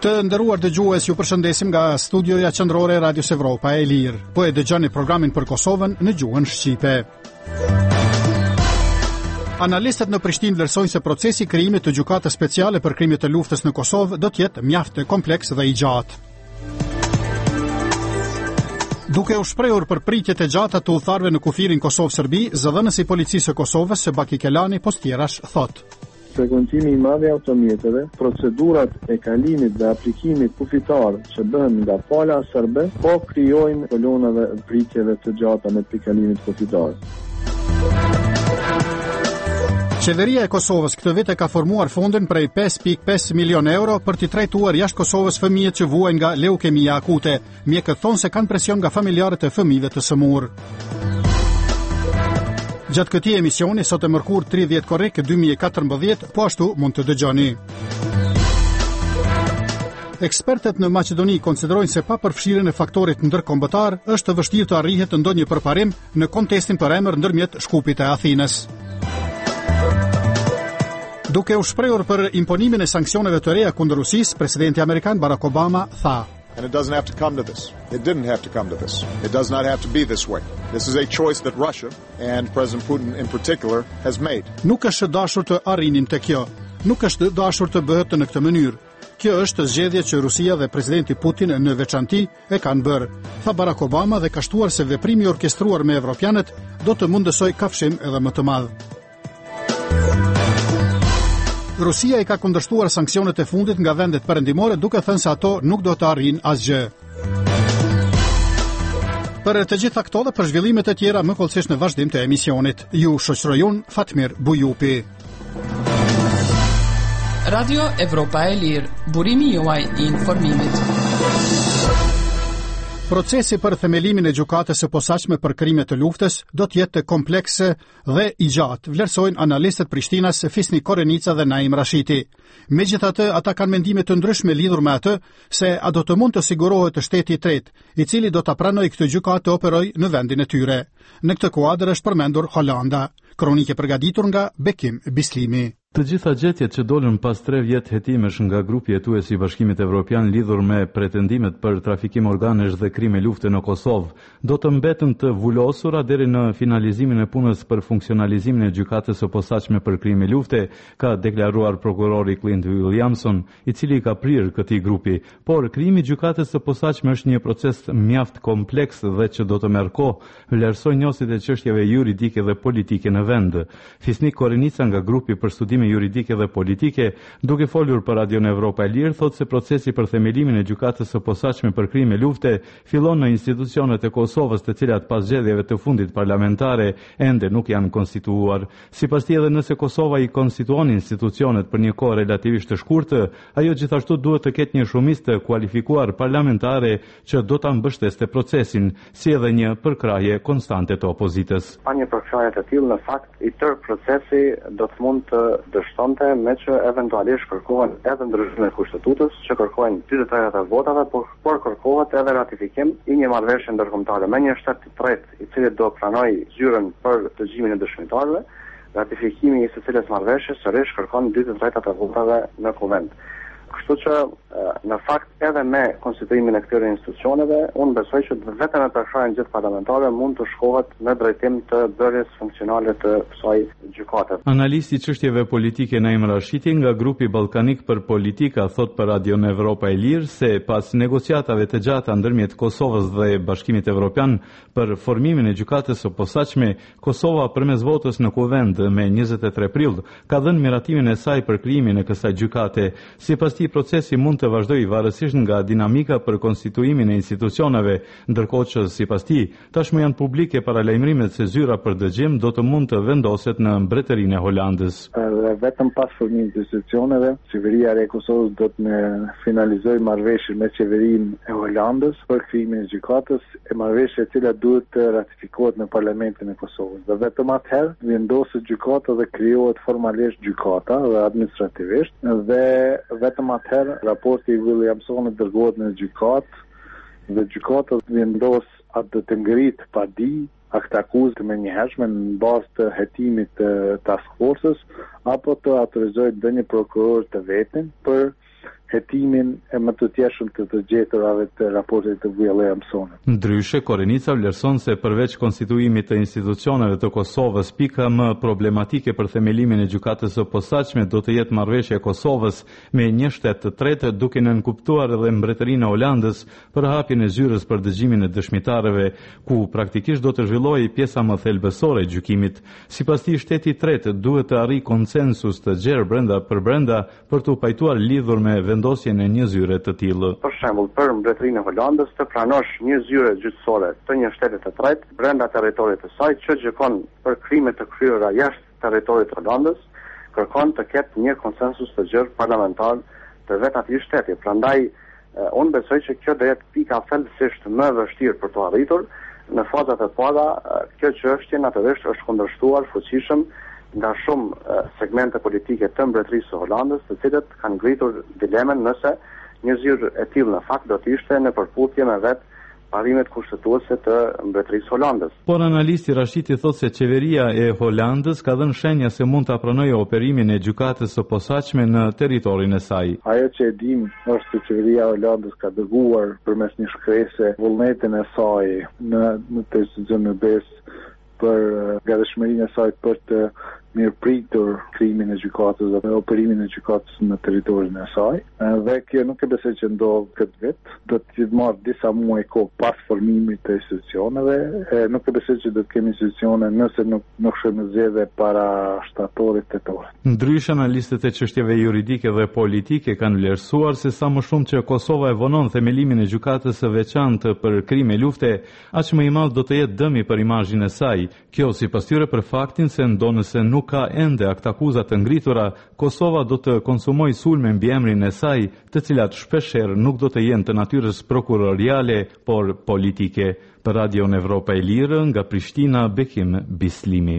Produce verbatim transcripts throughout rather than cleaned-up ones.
Të nderuar dëgjues, ju përshëndesim nga studioja qendrore e Radios Evropa e Lirë. Po e dëgjoni programin për Kosovën në gjuhën shqipe. Analistët në Prishtinë vlerësojnë se procesi i krijimit të gjykatës speciale për krimet e luftës në Kosovë do të jetë mjaft kompleks dhe i gjatë. Duke u shprehur për pritjet e gjata të udhëtarëve në kufirin Kosovë-Serbi, zëdhënësi i policisë së Kosovës Sebaki Kelani Postierash thotë: Frekuentimi i madh i automjeteve, procedurat e kalimit dhe aplikimit kufitar që bëhen nga pala serbe, po krijojnë kolona dhe pritjeve të gjata me kalimit kufitar. Qeveria e Kosovës këtë vit e ka formuar fondin prej pesë pikë pesë milion euro për t'i trajtuar jashtë Kosovës fëmijët që vuajnë nga leukemia akute. Mjekët thonë se kanë presion nga familjarët e fëmijëve të sëmurë. Gjatë këtij emisioni, sot e mërkur tridhjetë korrik dy mijë e katërmbëdhjetë, po ashtu mund të dëgjoni. Ekspertët në Maqedoni konsiderojnë se pa përfshirjen e faktorit ndërkombëtar, është të vështirë të arrihet ndonjë përparim në kontestin për emër ndërmjet Shkupit e Athinës. Duke u shprehur për imponimin e sanksioneve të reja kundër Rusisë, presidenti amerikan Barack Obama tha: And it doesn't have to come to this. It didn't have to come to this. It does not have to be this way. This is a choice that Russia and President Putin in particular has made. Nuk është dashur të arrinim te kjo. Nuk është dashur të bëhet në këtë mënyrë. Kjo është zgjedhje që Rusia dhe presidenti Putin në veçanti e kanë bërë, tha Barack Obama dhe ka shtuar se veprimi i orkestruar me evropianët do të mundësoj kafshim edhe më të madh. Rusia i ka kundërshtuar sanksionet e fundit nga vendet perëndimore duke thënë se ato nuk do të arrijnë asgjë. Për të gjitha këto dhe për zhvillimet e tjera më kollësisht në vazhdim të emisionit. Ju shoqëroj unë Fatmir Bujupi. Radio Evropa e Lirë, burimi juaj i informimit. Procesi për themelimin e gjykatës së posaçme për krimet të luftës do të jetë komplekse dhe i gjatë, vlerësojnë analistët Prishtinas Fisni Korenica dhe Naim Rashiti. Megjithatë, ata kanë mendime të ndryshme lidhur me atë se a do të mund të sigurohet shteti i tretë, i cili do ta pranojë këtë gjykatë të operojë në vendin e tyre. Në këtë kuadër është përmendur Holanda. Kronike përgatitur nga Bekim Bislimi. Të gjitha gjetjet që dolën pas tre vjet hetimesh nga grupi hetues i Bashkimit Evropian lidhur me pretendimet për trafikim organesh dhe krime lufte në Kosovë, do të mbetën të vulosura deri në finalizimin e punës për funksionalizimin e gjykatës së posaçme për krime lufte, ka deklaruar prokurori Clint Williamson, i cili ka prirë këtij grupi. Por krijimi i gjykatës së posaçme është një proces mjaft kompleks dhe që do të merr kohë, vlerësoi njohësit e çështjeve juridike dhe politike në vend. Fisnik Korenica nga grupi për studime juridike dhe politike, duke folur për Radion Evropa e Lirë, thotë se procesi për themelimin e gjykatës së posaçme për krime lufte fillon në institucionet e Kosovës, të cilat pas zgjedhjeve të fundit parlamentare ende nuk janë konstituuar. Sipas tij, edhe nëse Kosova i konstituon institucionet për një kohë relativisht të shkurtë, ajo gjithashtu duhet të ketë një shumicë të kualifikuar parlamentare që do ta mbështeste procesin, si edhe një përkrahje konstante të opozitës. Pa një përkrahje të tillë, në fakt, i tërë procesi do të mund të dështonte me që eventualisht kërkohen edhe ndryshime të kushtetutës, që kërkojnë dy të tretat e votave, por, por kërkohet edhe ratifikim i një marrëveshje ndërkombëtare me një shtet të tretë, i cili do pranojë zyrën për dëgjimin e dëshmitarëve. Ratifikimi i së cilës marrëveshje sërish kërkon dy të tretat e votave në kuvent. Kështu që në fakt edhe me konstituimin e këtyre institucioneve, unë besoj që vetëm me përkrahjen gjithë parlamentare mund të shkohet në drejtim të bërjes funksionale të kësaj gjykate. Analisti i çështjeve politike Naim Rashiti nga grupi ballkanik për politika thot për Radion Evropa e Lirë se pas negociatave të gjata ndërmjet Kosovës dhe Bashkimit Evropian për formimin e gjykatës së posaçme, Kosova përmes votës në kuvend me njëzet e tre prill ka dhënë miratimin e saj për krijimin e kësaj gjykate. Sipas tij, procesi mund të vazhdojë varësisht nga dinamika për konstituimin e institucioneve, ndërkohë që sipas tij, tashmë janë publike paralajmërimet se zyra për dëgjim do të mund të vendoset në Mbretërinë e Holandës. Dhe vetëm pas formimit të institucioneve, qeveria e Kosovës do të finalizojë marrëveshjen me qeverinë e Holandës për krijimin e gjykatës, e marrëveshje e cila duhet të ratifikohet në Parlamentin e Kosovës. Dhe vetëm atëherë vendoset gjykata dhe krijohet formalisht gjykata dhe administrativisht, dhe vetëm atëherë raporti i Williamsonit dërgohet në gjykatë dhe gjykata vendos atë të ngrit padi aktë akuzë të menjëhershme në bazë të hetimit të task forces apo të autorizojë ndonjë prokuror të vetën për hetimin e më të tjeshëm të të gjeturave të raportit të vjelle mësone. Ndryshe, Korenica vlerëson se përveç konstituimit të institucioneve të Kosovës, pika më problematike për themelimin e gjykatës së posaçme do të jetë marrëveshja e Kosovës me një shtet të tretë, duke nënkuptuar edhe mbretërinë e Holandës për hapjen e zyrës për dëgjimin e dëshmitarëve, ku praktikisht do të zhvillohej pjesa më thelbësore e gjykimit. Sipas tij, shteti i tretë duhet të arrijë konsensus të gjerë brenda për brenda për të pajtuar lidhur me vendosjen e një zyre të tillë. Për shembull, për mbretërinë e Holandës të pranosh një zyre gjyqësore të një shteti të tretë brenda territorit të saj që gjykon për krime të kryera jashtë territorit të Holandës, kërkon të ketë një konsensus të gjerë parlamentar të vetë atij shteti. Prandaj unë besoj që kjo do jetë pika thelbësisht më e vështirë për të arritur. Në fazat e para, kjo çështje natyrisht është kundërshtuar fuqishëm nga shumë segmente politike të mbretërisë së Holandës, të cilët kanë ngritur dilemen nëse një zyrë e tillë në fakt do të ishte në përputhje me vetë parimet kushtetuese të mbretërisë Holandës. Por analisti Rashiti thotë se qeveria e Holandës ka dhënë shenja se mund të pranojë operimin e gjykatës së posaçme në territorin e saj. Ajo që e dim është se qeveria e Holandës ka dërguar përmes një shkrese vullnetin e saj në në institucion në besë për gatishmërinë e saj për të mirëpritur krimin e gjykatës dhe operimin e gjykatës në territorin e saj. Dhe kjo nuk e besoj që ndodh këtë vit, do të marrë disa muaj kohë pas formimit të institucioneve, e nuk e besoj që do të kemi institucione nëse nuk nuk shënë zgjedhje para shtatorit tetor. Ndryshe, analistët e çështjeve juridike dhe politike kanë vlerësuar se sa më shumë që Kosova e vonon themelimin e gjykatës së veçantë për krime lufte, aq më i madh do të jetë dëmi për imazhin e saj. Kjo sipas tyre për faktin se ndonëse nuk ka ende aktakuza të ngritura, Kosova do të konsumojë sulme mbi emrin e saj, të cilat shpeshherë nuk do të jenë të natyrës prokuroriale, por politike. Për Radio Evropa e Lirë, nga Prishtina, Bekim Bislimi.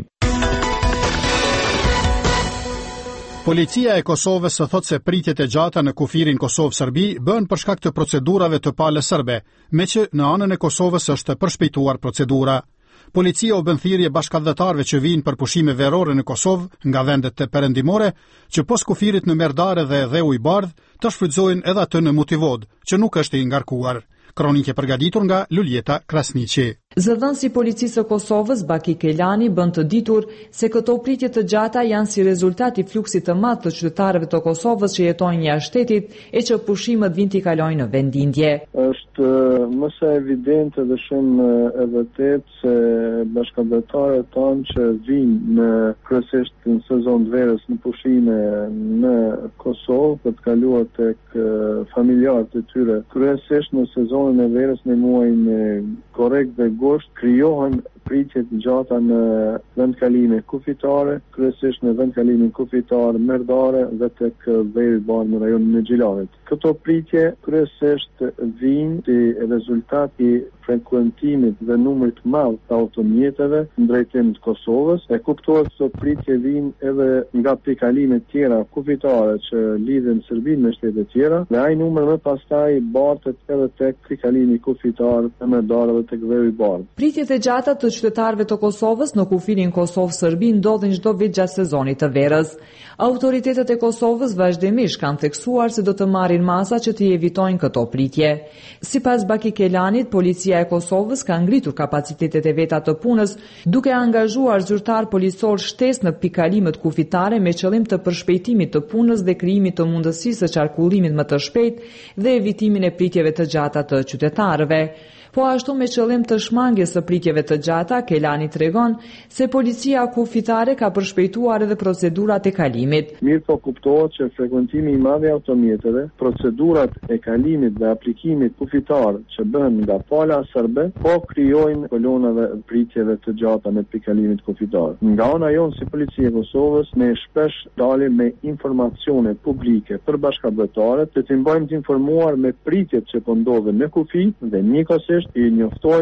Policia e Kosovës thot se pritjet e gjata në kufirin Kosovë-Serbi bën për shkak të procedurave të palës serbe, me që në anën e Kosovës është përshpejtuar procedura. Policia u bën thirrje bashkëdhetarëve që vijnë për pushime verore në Kosovë nga vendet të perëndimore, që pos kufirit në Merdare dhe Dheu i Bardh të shfrytëzojnë edhe atë në Mutivod, që nuk është i ngarkuar. Kronikë e përgatitur nga Luljeta Krasniqi. Zëdhënësi i policisë së Kosovës, Baki Kelani, bën të ditur se këto pritje të gjata janë si rezultat i fluksit të madh të qytetarëve të Kosovës që jetojnë jashtë shtetit e që pushimet vijnë t'i kalojnë në vendindje. Është më së evidente dhe shumë e vërtetë se bashkëdhetarët tonë që vijnë në kryesisht në sezon të verës në pushime në Kosovë për të kaluar tek familjarët e tyre, kryesisht në sezonin e verës në muajin e korrekt dhe gusht, krijohen pritje të gjata në vendkalime kufitare, kryesisht në vendkalimin kufitar Merdare dhe tek Dheu i Bardh në rajonin e Gjilanit. Këto pritje kryesisht vijnë si rezultat i frekuentimit dhe numrit të madh të automjeteve në drejtim të Kosovës. E kuptohet se pritje vijnë edhe nga pikëkalime të tjera kufitare që lidhen Serbinë me shtete të tjera, dhe ai numër më pastaj bartet edhe tek pikalimi kufitar të Merdare dhe tek Dheu i Bardh. Pritjet e gjata të qytetarëve të Kosovës në kufirin Kosovë-Serbi ndodhin çdo vit gjatë sezonit të verës. Autoritetet e Kosovës vazhdimisht kanë theksuar se do të marrin masa që të evitojnë këto pritje. Sipas Baki Kelanit, policia e Kosovës ka ngritur kapacitetet e veta të punës, duke angazhuar zyrtar policor shtesë në pikalimet kufitare me qëllim të përshpejtimit të punës dhe krijimit të mundësisë së qarkullimit më të shpejtë dhe evitimin e pritjeve të gjata të qytetarëve. Po ashtu me qëllim të shmangjes së pritjeve të gjata, Kelani tregon se policia kufitare ka përshpejtuar edhe procedurat e kalimit. Mirë po kuptohet që frekuentimi i madh i automjeteve, procedurat e kalimit dhe aplikimit kufitar që bëhen nga pala serbe, po krijojnë kolona dhe pritjeve të gjata në pikalimit kufitar. Nga ana jonë si policia e Kosovës, ne shpesh dalim me informacione publike për bashkëdhetarët, që të bëjmë të informuar me pritjet që po ndodhen në kufi dhe njëkohësisht i njoftojmë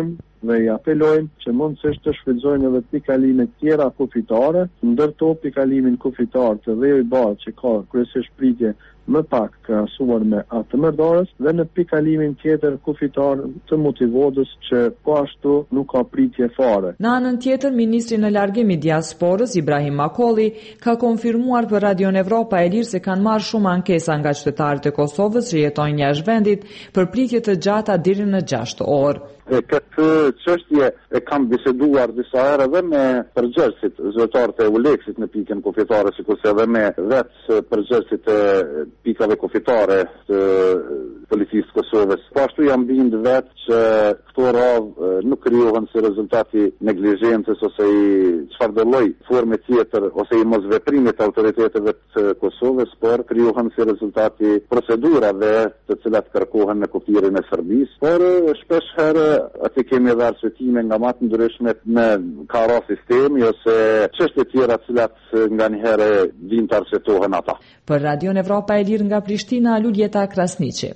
dhe i apelojmë që mundësisht të shfrytëzojnë edhe pikalime tjera kufitare, ndërto pikalimin kufitar të dheu i bardh që ka kryesisht pritje më pak krahasuar me atë të mërdarës dhe në pikalimin tjetër kufitar të motivodës që po ashtu nuk ka pritje fare. Në anën tjetër, ministri në largim i diasporës Ibrahim Makolli ka konfirmuar për Radio Evropa e Lirë se kanë marrë shumë ankesa nga qytetarët e Kosovës që jetojnë jashtë vendit për pritje të gjata deri në gjashtë orë. E këtë çështje e kam biseduar disa herë edhe me përgjegjësit zyrtarët e Uleksit në pikën kufitare, sikurse edhe me vetë përgjegjësit e pikave kufitare të policisë të Kosovës. Po ashtu jam bind vetë që këto radhë nuk krijohen si rezultati neglizhencës ose i çfarëdo lloj forme tjetër ose i mosveprimit të autoriteteve të Kosovës, por krijohen si rezultati procedurave të cilat kërkohen në kufirin e Serbisë. Por shpesh herë aty kemi edhe arsjetime nga matë ndryshme në kara sistemi ose çështje tjera të cilat nga një herë vijnë të arsyetohen ata. Për Radio Evropa e Lirë nga Prishtina, Luljeta Krasniqi.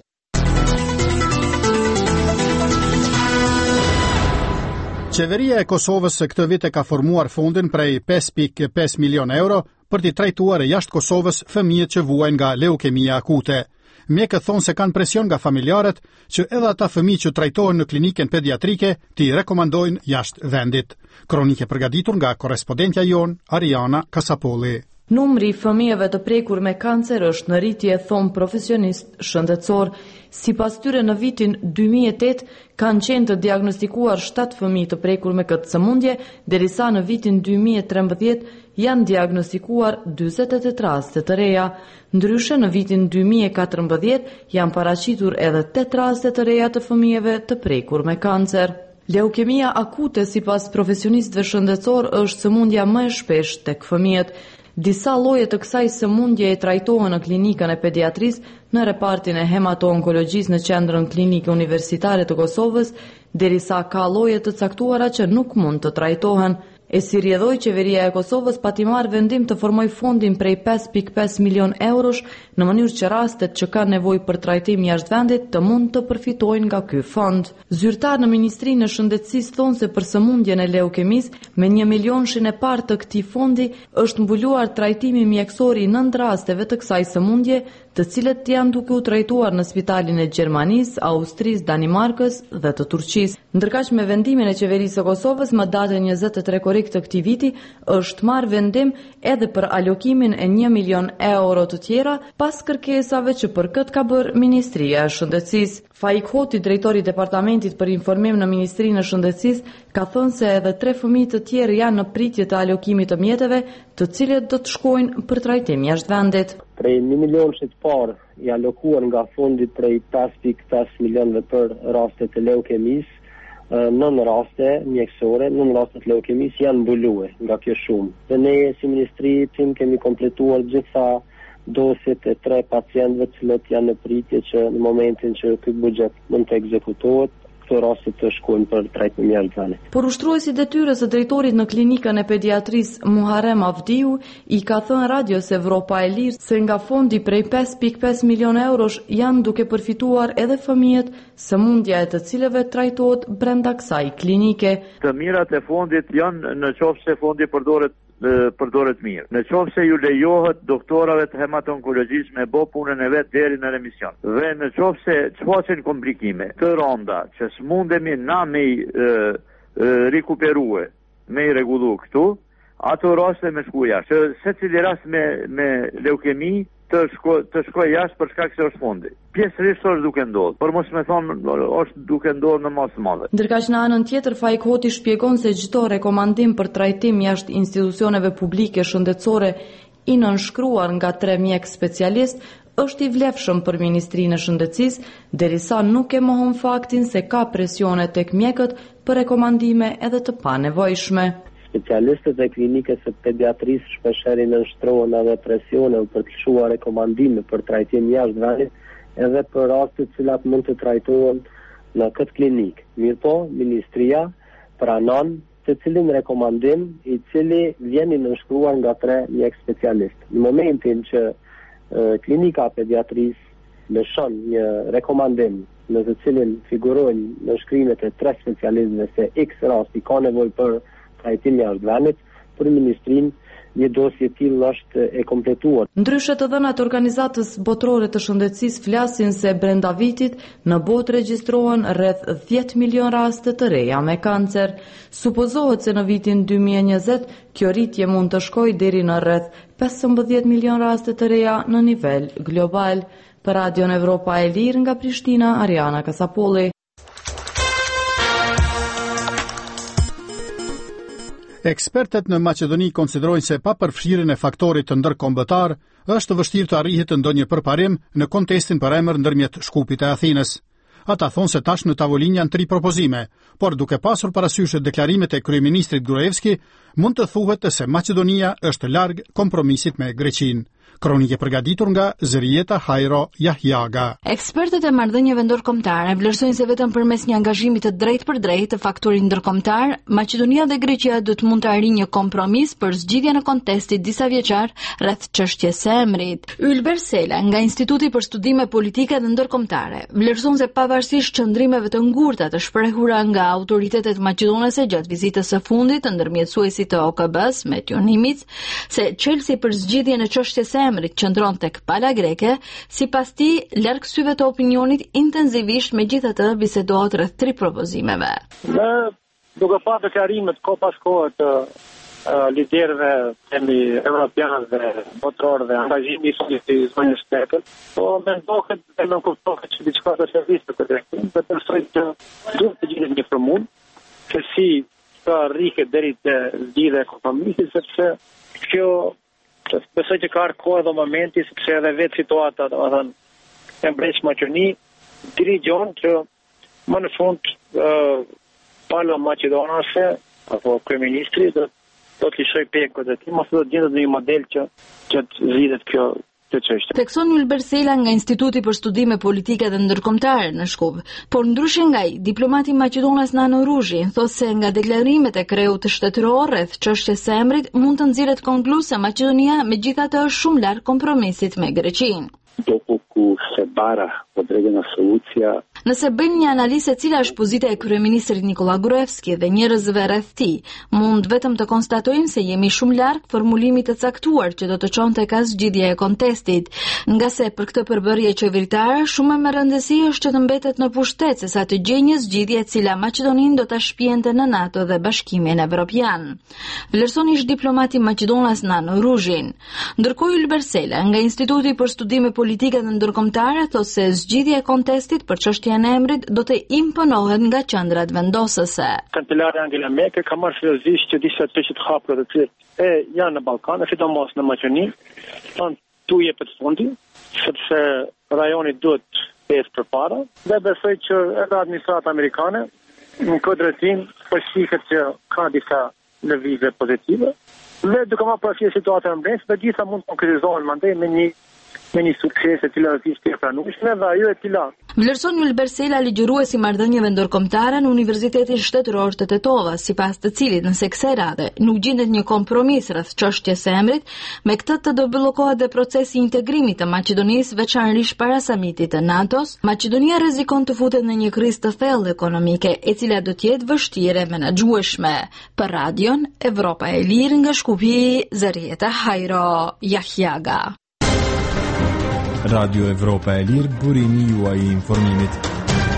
Qeveria e Kosovës së këtë vit e ka formuar fondin prej pesë pikë pesë milion euro për t'i trajtuar jashtë Kosovës fëmijët që vuajnë nga leukemia akute. Mjekët thonë se kanë presion nga familjarët që edhe ata fëmijë që trajtohen në klinikën pediatrike t'i rekomandojnë jashtë vendit. Kronike përgatitur nga korrespondentja jon Ariana Kasapolli. Numri i fëmijëve të prekur me kancer është në rritje, thon profesionist shëndetësor. Sipas tyre në vitin dy mijë e tetë kanë qenë të diagnostikuar shtatë fëmijë të prekur me këtë sëmundje, derisa në vitin dy mijë e trembëdhjetë janë diagnostikuar dyzet e tetë raste të reja. Ndryshe në vitin dy mijë e katërmbëdhjetë janë paraqitur edhe tetë raste të reja të fëmijëve të prekur me kancer. Leukemia akute, sipas profesionistëve shëndetësor, është sëmundja më e shpeshtë tek fëmijët. Disa lloje të kësaj sëmundje e trajtohen në klinikën e pediatrisë, në repartin e hemato-onkologjisë në qendrën klinike universitare të Kosovës, derisa ka lloje të caktuara që nuk mund të trajtohen. E si rrjedhoi qeveria e Kosovës pa t'i marrë vendim të formoj fondin prej pesë pikë pesë milion eurosh në mënyrë që rastet që kanë nevojë për trajtim jashtë vendit të mund të përfitojnë nga ky fond. Zyrtar në Ministrinë e Shëndetësisë thonë se për sëmundjen e leukemisë, me një milionshin e parë të këtij fondi është mbuluar trajtimi mjekësor i nëntë rasteve të kësaj sëmundje, të cilët janë duke u trajtuar në spitalin e Gjermanisë, Austrisë, Danimarkës dhe të Turqisë. Ndërkaq me vendimin e qeverisë së Kosovës më datën njëzet e tre korrik të këtij viti është marrë vendim edhe për alokimin e një milion euro të tjera pas kërkesave që për këtë ka bërë Ministria e Shëndetësisë. Faik Hoti, drejtori i departamentit për informim në Ministrinë e Shëndetësisë, ka thënë se edhe tre fëmijë të tjerë janë në pritje të alokimit të mjeteve, të cilët do të shkojnë për trajtim jashtë vendit. Prej një milionit parë i alokuar nga fondi prej pesë pikë pesë milionëve për raste të leukemisë, nën raste mjekësore, nën raste të leukemisë janë mbuluar nga kjo shumë. Dhe ne si ministri tim kemi kompletuar gjitha dosjet e tre pacientëve të cilët janë në pritje që në momentin që ky buxhet mund të ekzekutohet, këto raste të shkojnë për trajtim jashtë vendit. Por ushtruesi i detyrës së drejtorit në klinikën e pediatrisë Muharrem Avdiu i ka thënë Radios Evropa e Lirë se nga fondi prej pesë pikë pesë milion eurosh janë duke përfituar edhe fëmijët sëmundja e të cilëve trajtohet brenda kësaj klinike. Të mirat e fondit janë në qoftë se fondi përdoret përdoret mirë. Në qoftë se ju lejohet doktorave të hemato-onkologjisë me bë punën e vet deri në remision. Dhe në qoftë se çfaqen komplikime të rënda që s'mundemi na me i rikuperue, me i rregullu këtu, ato raste me shku jashtë. Secili rast me me leukemi të shkoj të shkoj jashtë për shkak se është fondi. Pjesërisht është duke ndodhur, por mos më thonë është duke ndodhur në masë madhe. Ndërkaq në anën tjetër Faik Hoti shpjegon se çdo rekomandim për trajtim jashtë institucioneve publike shëndetësore i nënshkruar nga tre mjek specialist është i vlefshëm për Ministrinë e Shëndetësisë, derisa nuk e mohon faktin se ka presione tek mjekët për rekomandime edhe të panevojshme. Specialistët e klinikës së pediatrisë shpeshherë nënshtrohen edhe presione për të lëshuar rekomandime për trajtim jashtë vendit, edhe për raste të cilat mund të trajtohen në këtë klinikë. Mirpo, Ministria pranon të cilin rekomandim i cili vjen i nënshkruar nga tre mjek specialistë. Në momentin që e, klinika pediatrisë lëshon një rekomandim në të cilin figurojnë në shkrimet e tre specialistëve se X rasti ka nevojë për trajtim jashtë vendit, për ministrinë një dosje e tillë është e kompletuar. Ndryshe të dhënat organizatës botërore të shëndetësisë flasin se brenda vitit në botë regjistrohen rreth dhjetë milion raste të reja me kancer. Supozohet se në vitin dy mijë e njëzet kjo rritje mund të shkojë deri në rreth pesëmbëdhjetë milion raste të reja në nivel global. Për Radion Evropa e Lirë nga Prishtina, Ariana Kasapolli. Ekspertet në Maqedoni konsiderojnë se pa përfshirjen e faktorit të ndërkombëtar, është vështirë të arrihet ndonjë përparim në kontestin për emër ndërmjet Shkupit e Athinës. Ata thonë se tash në tavolinë janë tri propozime, por duke pasur parasysh deklarimet e kryeministrit Gruevski, mund të thuhet se Maqedonia është larg kompromisit me Greqinë. Kronike përgatitur nga Zërieta Hajro Jahjaga. Ekspertët e marrëdhënieve ndërkombëtare vlerësojnë se vetëm përmes një angazhimi të drejtë për drejtë të faktorit ndërkombëtar, Maqedonia dhe Greqia do të mund të arrijnë një kompromis për zgjidhjen e kontestit disa vjeçar rreth çështjes së emrit. Ylber Sela nga Instituti për Studime Politike dhe Ndërkombëtare vlerëson se pavarësisht qëndrimeve të ngurta të shprehura nga autoritetet maqedonese gjatë vizitës së fundit të ndërmjetësuesit të O K B-s me Tionimic, se çelësi për zgjidhjen e çështjes së emrit qëndron tek pala greke, sipas tij larg syve të opinionit intensivisht megjithatë bisedohet rreth tri propozimeve. Ne duke parë deklarimet ko pas kohë të uh, liderëve themi evropianë dhe botërorë dhe angazhimi i zonës Merkel, po mendohet dhe më kuptohet që diçka të servisit të drejtim, dhe besoj që duhet të gjendet një formullë se si të arrihet deri te zgjidhja e kompromisit, sepse kjo besoj që ka ardhur koha dhe momenti, sepse edhe vetë situata, domethënë e mbretësh Maqedoni dirigjon që më në fund uh, pala maqedonase apo kryeministri do do të lëshoj pekët e tij, mos do të gjendet në një model që që të zgjidhet kjo të çështje. Tekson Ylber Sela nga Instituti për Studime Politike dhe Ndërkombëtare në Shkup, por ndryshe nga ai, diplomati maqedonas Nano Ruzhi thotë se nga deklarimet e kreut të shtetëror rreth çështjes së emrit mund të nxirret konkluz se Maqedonia megjithatë është shumë larg kompromisit me Greqinë. Dopo ku se bara određena solucija. Nëse bëjmë një analizë e cila është pozita e kryeministrit Nikola Gruevski dhe njerëzve rreth tij, mund vetëm të konstatojmë se jemi shumë larg formulimit të caktuar që do të çonte ka zgjidhja e kontestit, nga se për këtë përbërje qeveritare shumë më rëndësi është që të mbetet në pushtet sesa të gjejë një zgjidhje e cila Maqedoninë do ta shpjente në NATO dhe Bashkimin Evropian. Vlerëson ish diplomati maqedonas Nano Ruzhin. Ndërkohë Ylber Sela nga Instituti për Studime Politike dhe Ndërkombëtare thotë se zgjidhja e kontestit për çështjen e emrit do të imponohet nga qendrat vendosëse. Kancelare Angela Merkel ka marrë seriozisht që disa çështje të hapura të cilat e janë në Ballkan, sidomos në Maqedoni, thonë tu jepet fundi, sepse rajoni duhet të ecë përpara, dhe besoj që edhe administrata amerikane në këtë drejtim përshqihet që ka disa lëvizje pozitive, dhe duke marrë parasysh situatën e mbretësh, të gjitha mund të konkretizohen mandej me një me një sukses e cila është e pranueshme dhe ajo e cila. Vlerëson Ylber Sela ligjëruesi marrëdhënieve ndërkombëtare në Universitetin Shtetëror të Tetova, sipas të cilit nëse kësaj radhe nuk gjendet një kompromis rreth çështjes së emrit, me këtë të do bllokohet dhe procesi i integrimit të Maqedonisë veçanërisht para samitit të NATO-s, Maqedonia rrezikon të futet në një krizë të thellë ekonomike, e cila do të jetë vështirë menaxhueshme. Për Radion Evropa e Lirë nga Shkupi, Zërieta Hajro Jahjaga. Radio Evropa e Lirë, burimi juaj i informimit.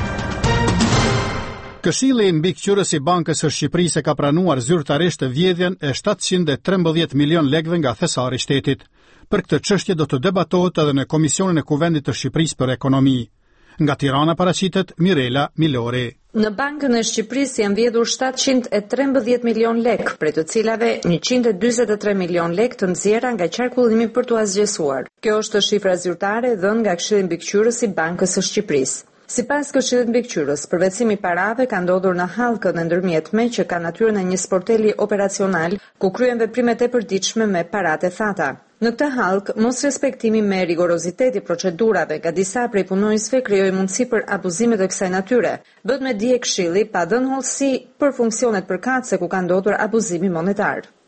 Këshilli mbikëqyrës i Bankës së Shqipërisë ka pranuar zyrtarisht vjedhjen e shtatëqind e trembëdhjetë milion lekëve nga thesari i shtetit. Për këtë çështje do të debatohet edhe në Komisionin e Kuvendit të Shqipërisë për Ekonomi. Nga Tirana paraqitet Mirela Milori. Në Bankën e Shqipërisë janë vjedhur shtatëqind e trembëdhjetë milion lekë, prej të cilave njëqind e dyzet e tre milion lekë të nxjerra nga qarkullimi për t'u asgjësuar. Kjo është shifra zyrtare dhënë nga Këshilli mbikëqyrës i Bankës së Shqipërisë. Sipas Këshillit mbikëqyrës, përvetësimi i parave ka ndodhur në hallkën e ndërmjetme që ka natyrën e një sporteli operacional ku kryen veprime të përditshme me paratë e thata. Në këtë hallk, mos respektimi me rigorozitet i procedurave nga disa prej punonjësve krijoi mundësi për abuzime të kësaj natyre. Bëhet me dije Këshilli pa dhënë hollësi për funksionet përkatëse ku ka ndodhur abuzimi monetar.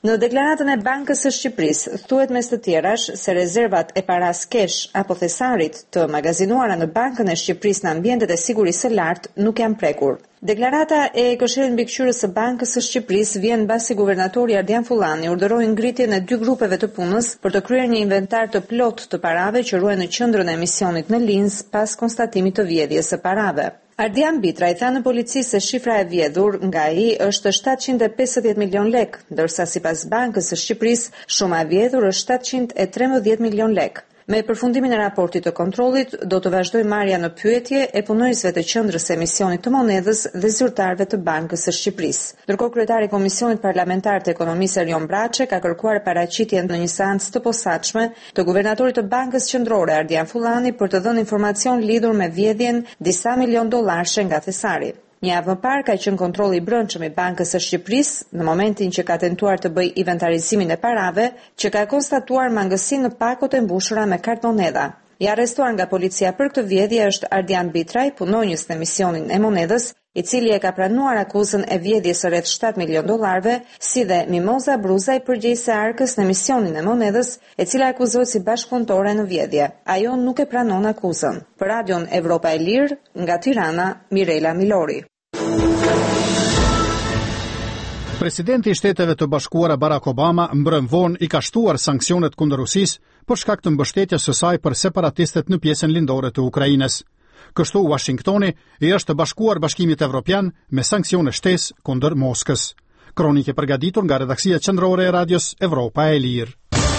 Në deklaratën e Bankës së Shqipërisë thuhet mes të tjerash se rezervat e paras kesh apo thesarit të magazinuara në Bankën e Shqipërisë në ambientet e sigurisë së lartë nuk janë prekur. Deklarata e Këshillit Mbikëqyrës së Bankës së Shqipërisë vjen mbasi guvernatori Ardian Fullani urdhëroi ngritjen e dy grupeve të punës për të kryer një inventar të plotë të parave që ruhen në qendrën e emisionit në Linz pas konstatimit të vjedhjes së parave. Ardian Bitra i tha në polici se shifra e vjedhur nga ai është shtatëqind e pesëdhjetë milion lek, ndërsa sipas Bankës së Shqipërisë shuma e vjedhur është shtatëqind e trembëdhjetë milion lek. Me përfundimin e raportit të kontrollit, do të vazhdoj marrja në pyetje e punonjësve të qendrës së emisionit të monedhës dhe zyrtarëve të Bankës së Shqipërisë. Ndërkohë kryetari i Komisionit Parlamentar të Ekonomisë Erion Braçe ka kërkuar paraqitjen në një seancë të posaçme të guvernatorit të Bankës Qendrore Ardian Fullani për të dhënë informacion lidhur me vjedhjen disa milion dollarësh nga thesari. Një javë më parë ka qenë kontrolli i brendshëm i Bankës së Shqipërisë në momentin që ka tentuar të bëjë inventarizimin e parave, që ka konstatuar mangësi në pakot e mbushura me kartë monedha. I arrestuar nga policia për këtë vjedhje është Ardian Bitraj, punonjës në emisionin e monedhës, i cili e ka pranuar akuzën e vjedhjes së rreth shtatë milion dollarëve, si dhe Mimoza Bruzaj, përgjegjëse e Arkës në emisionin e monedhës, e cila akuzohet si bashkëpunëtore në vjedhje. Ajo nuk e pranon akuzën. Për Radion Evropa e Lirë, nga Tirana, Mirela Milori. Presidenti i Shteteve të Bashkuara Barack Obama mbrëm vonë i ka shtuar sanksionet kundër Rusisë për shkak të mbështetjes së saj për separatistët në pjesën lindore të Ukrainës. Kështu Washingtoni i është bashkuar Bashkimit Evropian me sanksione shtesë kundër Moskës. Kronikë përgatitur nga redaksia qendrore e Radios Evropa e Lirë.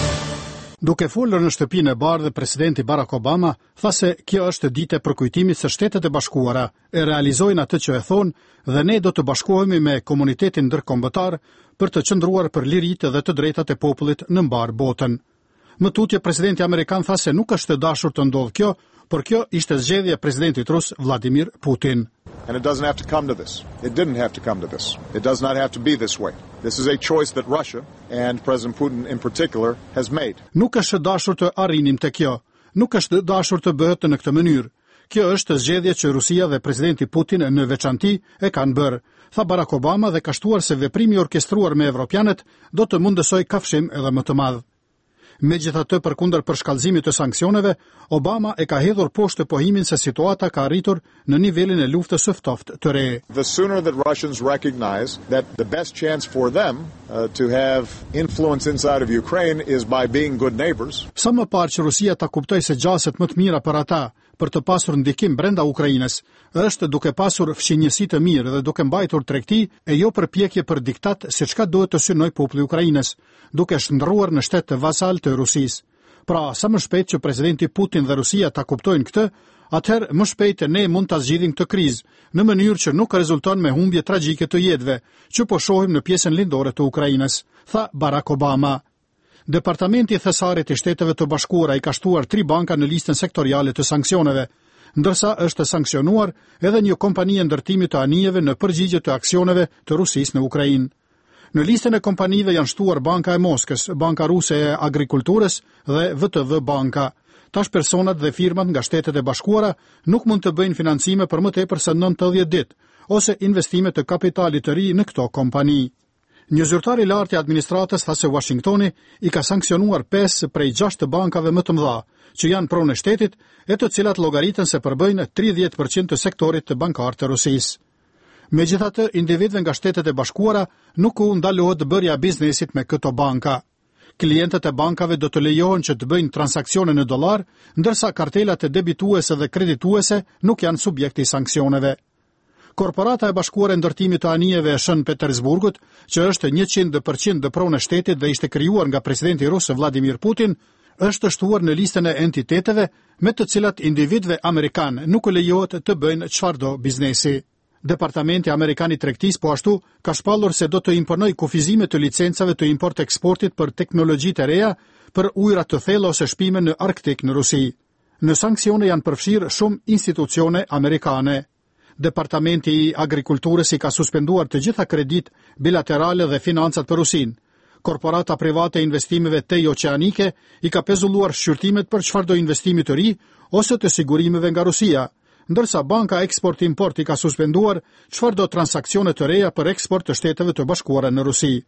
Duke folur në shtëpinë e bardhë, presidenti Barack Obama tha se kjo është ditë e përkujtimit se Shtetet e Bashkuara e realizojnë atë që e thonë dhe ne do të bashkohemi me komunitetin ndërkombëtar për të qëndruar për liritë dhe të drejtat e popullit në mbar botën. Më tutje, presidenti amerikan tha se nuk është e dashur të ndodhë kjo, por kjo ishte zgjedhja e presidentit rus Vladimir Putin. And it doesn't have to come to this. It didn't have to come to this. It does not have to be this way. This is a choice that Russia and President Putin in particular has made. Nuk është dashur të arrinim te kjo. Nuk është dashur të bëhet në këtë mënyrë. Kjo është zgjedhja që Rusia dhe presidenti Putin në veçanti e kanë bërë, tha Barack Obama dhe ka shtuar se veprimi orkestruar me evropianët do të mundësoj kafshim edhe më të madh. Megjithatë, përkundër përshkallëzimit të sanksioneve, Obama e ka hedhur poshtë pohimin se situata ka arritur në nivelin e luftës së ftoftë të re. The sooner that Russians recognize that the best chance for them uh, to have influence inside of Ukraine is by being good neighbors. Sa më parë që Rusia ta kuptoj se gjaset më të mira për ata për të pasur ndikim brenda Ukrainës, është duke pasur fqinjësi të mirë dhe duke mbajtur tregti e jo përpjekje për diktat se çka duhet të synoj populli i Ukrainës, duke shndërruar në shtet të vasal të Rusisë. Pra, sa më shpejt që presidenti Putin dhe Rusia ta kuptojnë këtë, atëherë më shpejt ne mund ta zgjidhim këtë krizë në mënyrë që nuk rezulton me humbje tragjike të jetëve, që po shohim në pjesën lindore të Ukrainës, tha Barack Obama. Departamenti i Thesarit i Shteteve të Bashkuara i ka shtuar tri banka në listën sektoriale të sanksioneve, ndërsa është sanksionuar edhe një kompani e ndërtimit të anijeve në përgjigje të aksioneve të Rusisë në Ukrainë. Në listën e kompanive janë shtuar Banka e Moskës, Banka Ruse e Agrikulturës dhe V T V Banka. Tash personat dhe firmat nga Shtetet e Bashkuara nuk mund të bëjnë financime për më tepër se nëntëdhjetë ditë ose investime të kapitalit të ri në këto kompani. Një zyrtar i lartë i administratës tha se Washingtoni i ka sanksionuar pesë prej gjashtë të bankave më të mëdha, që janë pronë e shtetit e të cilat llogaritën se përbëjnë tridhjetë përqind të sektorit të bankarë të Rusisë. Megjithatë, individëve nga Shtetet e Bashkuara nuk u ndalohet bërja biznesit me këto banka. Klientët e bankave do të lejohen që të bëjnë transaksione në dollar, ndërsa kartelat e debituese dhe kredituese nuk janë subjekti i sanksioneve. Korporata e Bashkuar e Ndërtimit të Anijeve e Shën Petersburgut, që është njëqind përqind dhe pronë e shtetit dhe ishte krijuar nga presidenti rus Vladimir Putin, është shtuar në listën e entiteteve me të cilat individëve amerikan nuk lejohet të bëjnë çfarëdo biznesi. Departamenti Amerikan i Tregtisë po ashtu ka shpallur se do të imponoj kufizime të licencave të import-eksportit për teknologjitë e reja për ujëra të thella ose shpime në Arktik në Rusi. Në sanksione janë përfshirë shumë institucione amerikane. Departamenti i Agrikulturës i ka suspenduar të gjitha kredit bilaterale dhe financat për Rusin. Korporata private e investimeve tej oqeanike i ka pezulluar shqyrtimet për çfarëdo investimi të ri ose të sigurimeve nga Rusia, ndërsa Banka Eksport-Import i ka suspenduar çfarëdo transaksione të reja për eksport të Shteteve të Bashkuara në Rusi.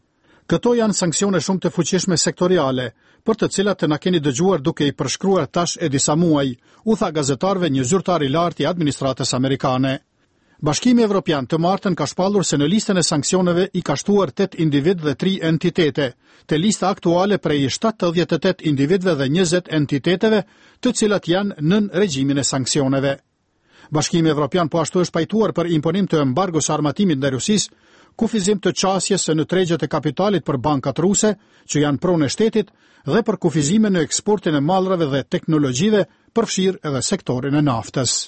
Këto janë sanksione shumë të fuqishme sektoriale, për të cilat na keni dëgjuar duke i përshkruar tash e disa muaj, u tha gazetarëve një zyrtar i lartë i administratës amerikane. Bashkimi Evropian të martën ka shpallur se në listën e sanksioneve i ka shtuar tetë individ dhe tri entitete, te lista aktuale prej shtatëdhjetë e tetë individëve dhe njëzet entiteteve, të cilat janë nën regjimin e sanksioneve. Bashkimi Evropian po ashtu është pajtuar për imponim të embargos armatimit ndaj Rusisë, kufizim të qasjes në tregjet e kapitalit për bankat ruse, që janë pronë e shtetit, dhe për kufizime në eksportin e mallrave dhe teknologjive, përfshirë edhe sektorin e naftës.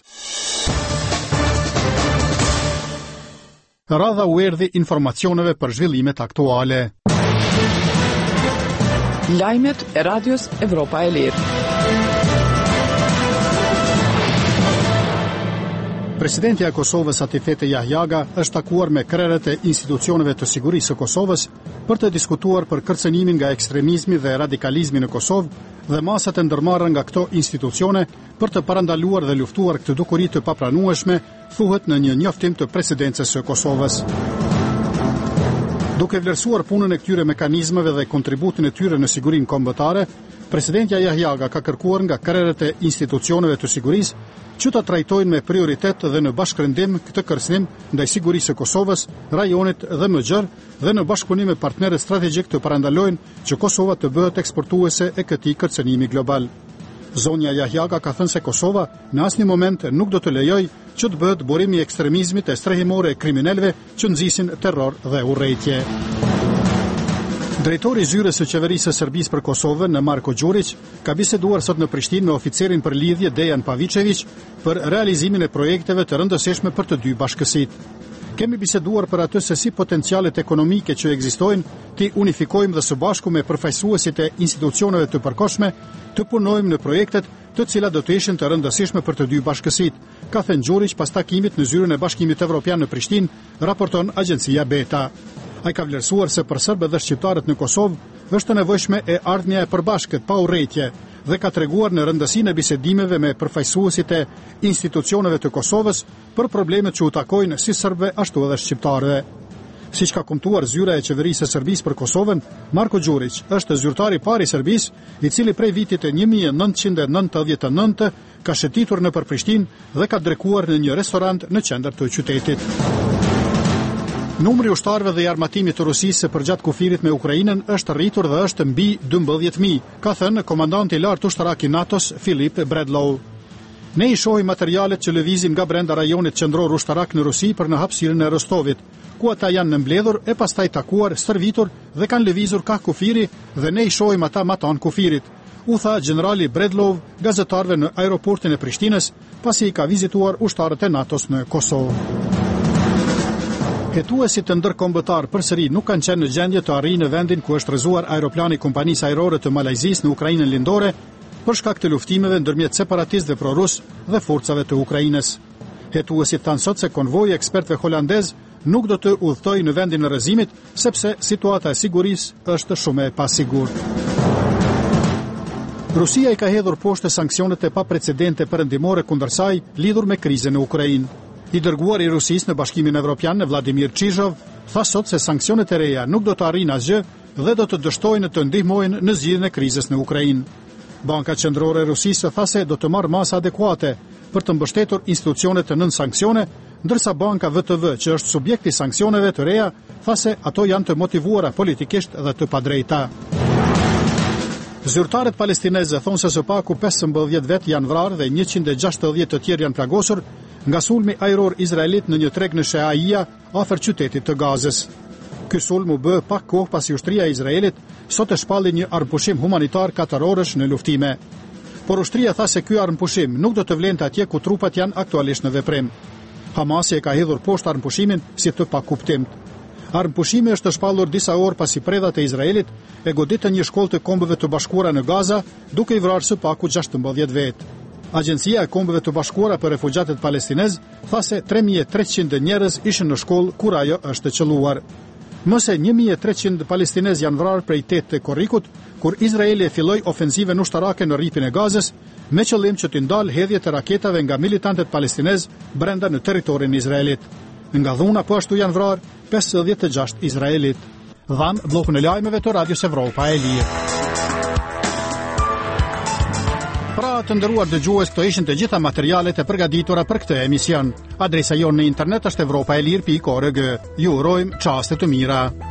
Radha u erdhi informacioneve për zhvillimet aktuale. Lajmet e Radios Evropa e Lirë. Presidenti e Kosovës Atifete Jahjaga është takuar me krerët e institucioneve të sigurisë së Kosovës për të diskutuar për kërcënimin nga ekstremizmi dhe radikalizmi në Kosovë dhe masat e ndërmarrën nga këto institucione për të parandaluar dhe luftuar këtë dukuri të papranueshme, thuhet në një njoftim të presidencës së Kosovës. Duke vlerësuar punën e këtyre mekanizmeve dhe kontributin e tyre në sigurinë kombëtare, presidentja Jahjaga ka kërkuar nga krerët e institucioneve të sigurisë që ta trajtojnë me prioritet dhe në bashkërendim këtë kërcënim ndaj sigurisë së Kosovës, rajonit dhe më gjerë dhe në bashkëpunim me partnerët strategjik të parandalojnë që Kosova të bëhet eksportuese e këtij kërcënimi global. Zonja Jahjaga ka thënë se Kosova në asnjë moment nuk do të lejojë që të bëhet burimi i ekstremizmit e strehimore e kriminalëve që nxisin terror dhe urrejtje. Drejtori i zyrës së qeverisë së Serbisë për Kosovën, Marko Đurić, ka biseduar sot në Prishtinë me oficerin për lidhje Dejan Pavičević për realizimin e projekteve të rëndësishme për të dy bashkësitë. Kemi biseduar për atë se si potencialet ekonomike që ekzistojnë ti unifikojmë dhe së bashku me përfaqësuesit e institucioneve të përkohshme të punojmë në projektet të cilat do të ishin të rëndësishme për të dy bashkësitë, ka thënë Đurić pas takimit në zyrën e Bashkimit Evropian në Prishtinë, raporton agjencia Beta. Ai ka vlerësuar se për serbët dhe shqiptarët në Kosovë është nevojshme e ardhmja e përbashkët pa urrejtje dhe ka treguar në rëndësinë e bisedimeve me përfaqësuesit e institucioneve të Kosovës për problemet që u takojnë si serbëve ashtu edhe shqiptarëve. Siç ka kumtuar zyra e qeverisë së Serbisë për Kosovën, Marko Đurić është zyrtari i parë i Serbisë, i cili prej vitit e një mijë e nëntëqind e nëntëdhjetë e nëntë ka shëtitur nëpër Prishtinë dhe ka drekuar në një restorant në qendër të qytetit. Numri ushtarëve dhe i armatimit të Rusisë përgjatë kufirit me Ukrainën është rritur dhe është mbi dymbëdhjetë mijë, ka thënë komandanti i lartë ushtarak i NATO-s Filip Bredlow. Ne i shohim materialet që lëvizin nga brenda rajonit qendror ushtarak në Rusi për në hapësirën e Rostovit, ku ata janë nëmbledhur e pastaj takuar, stërvitur dhe kanë lëvizur ka kufiri dhe ne i shohim ata matan kufirit, u tha generali Bredlow gazetarëve në aeroportin e Prishtinës pasi i ka vizituar ushtarët e NATO-s në Kosovë. Hetuesit të ndërkombëtar përsëri nuk kanë qenë në gjendje të arrijnë në vendin ku është rrëzuar aeroplani kompanisë ajrore të Malajzisë në Ukrainën lindore për shkak të luftimeve ndërmjet separatistëve pro-rus dhe forcave të Ukrainës. Hetuesit thanë sot se konvoji ekspertëve holandez nuk do të udhtojë në vendin e rrëzimit sepse situata e sigurisë është shumë e pasigurt. Rusia i ka hedhur poshtë sanksionet e paprecedente perëndimore kundër saj lidhur me krizën në Ukrainë. I dërguar i Rusisë në Bashkimin Evropian, Vladimir Çizhov, tha sot se sanksionet e reja nuk do të arrijnë asgjë dhe do të dështojnë të ndihmojnë në zgjidhjen e krizës në Ukrainë. Banka Qendrore e Rusisë tha se do të marrë masa adekuate për të mbështetur institucionet të nën sanksione, ndërsa banka V T V, që është subjekti i sanksioneve të reja, tha se ato janë të motivuara politikisht dhe të padrejta. Zyrtarët palestineze thonë se së paku pesëmbëdhjetë vet janë vrarë dhe njëqind e gjashtëdhjetë të tjerë janë plagosur nga sulmi ajror izraelit në një treg në Sheaia, afër qytetit të Gazës. Ky sulm u bë pak kohë pasi ushtria e Izraelit sot e shpalli një armpushim humanitar katër orësh në luftime. Por ushtria tha se ky armpushim nuk do të vlente atje ku trupat janë aktualisht në veprim. Hamasi e ka hedhur poshtë armpushimin si të pakuptimt. Armpushimi është shpallur disa orë pasi predhat e Izraelit e goditën një shkollë të Kombeve të Bashkuara në Gaza, duke i vrarë së paku gjashtëmbëdhjetë vetë. Agjencia e Kombeve të Bashkuara për refugjatët palestinez tha se tre mijë e treqind njerëz ishin në shkollë kur ajo është qelluar. Më se një mijë e treqind palestinez janë vrarë prej tetë të korrikut, kur Izraeli e filloi ofensivën ushtarake në rripin e Gazës, me qëllim që të ndalë hedhjet e raketave nga militantët palestinez brenda në territorin e Izraelit. Nga dhuna po ashtu janë vrarë pesëdhjetë e gjashtë Izraelit. Dhan bllokun e lajmeve të Radios Evropa e Lirë. Pra të nderuar dëgjues, këto ishin të gjitha materialet e përgatitura për këtë emision. Adresa jonë në internet është evropaelir pikë org. Ju urojmë çaste të mira.